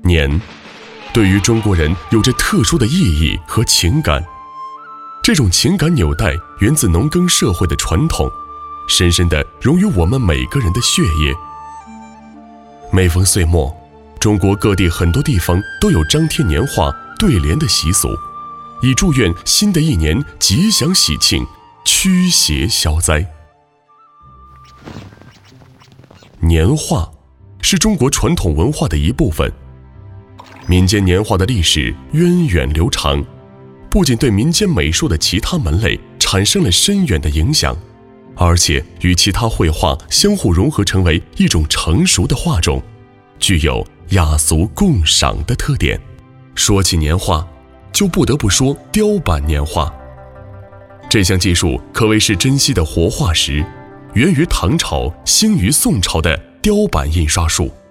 年对于中国人有着特殊的意义和情感，这种情感纽带源自农耕社会的传统，深深地融于我们每个人的血液。每逢岁末，中国各地很多地方都有张贴年画对联的习俗，以祝愿新的一年吉祥喜庆，驱邪消灾。年画是中国传统文化的一部分，民间年画的历史源远流长，不仅对民间美术的其他门类产生了深远的影响，而且与其他绘画相互融合，成为一种成熟的画种，具有雅俗共赏的特点。说起年画，就不得不说雕版年画。这项技术可谓是珍稀的活化石，源于唐朝，兴于宋朝的雕版印刷术。